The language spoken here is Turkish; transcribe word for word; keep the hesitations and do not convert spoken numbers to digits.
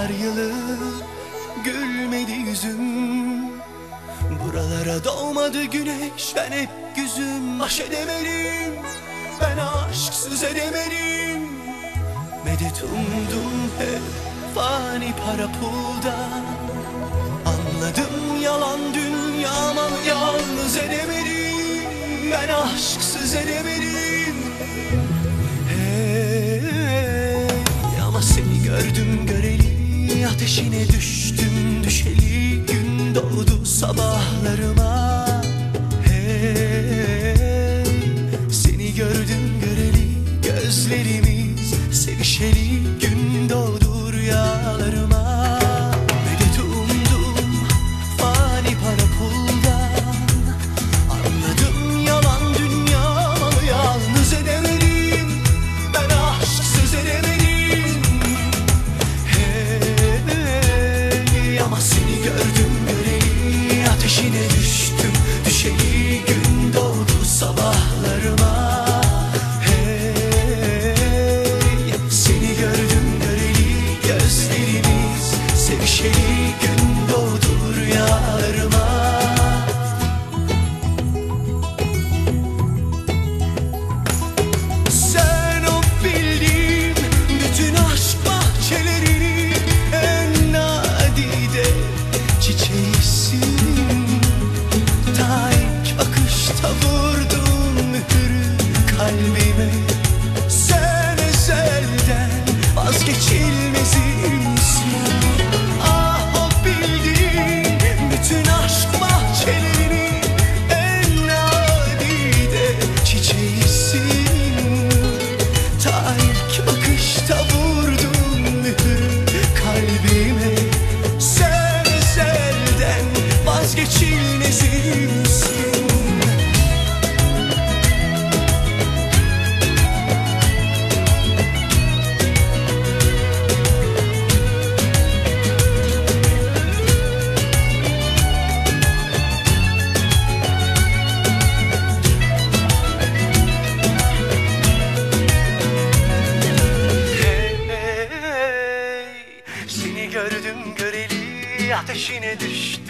Yıllar yılı gülmedi yüzüm. Buralara doğmadı güneş, ben hep güzüm. Baş edemedim, ben aşksız edemedim. Medet umdum hep fani para puldan. Anladım yalan dünya ama yalnız edemedim. Ben aşksız edemedim. Hey, ama seni gördüm göreli, ateşine düştüm düşeli. Gün doğdu sabahlarıma. Hey, seni gördüm göreli, gözlerimiz sevişeli. Gün doğdu rüyalarıma. Medet umdum fani para puldan. Anladım yalan dünya malı, yalnız edemedim. Ben aşksız edemedim. Hey, ama seni gördüm göreli, ateşine düştüm düşeli. Gün doğdu sabahlarıma. Sevişeli, gün doğdu rüyalarıma. Sen o bildiğim bütün aşk bahçelerini en nadide çiçeğisin. Ta ilk bakışta vurdun mührü kalbime. Sen ezelden vazgeçilmezimsin. Bütün aşk bahçelerinin en nadide çiçeğisin. Ta ilk bakışta vurdun mührü kalbime. Sen ezelden vazgeçilmezimsin. Gördüm göreli, ateşine düştüm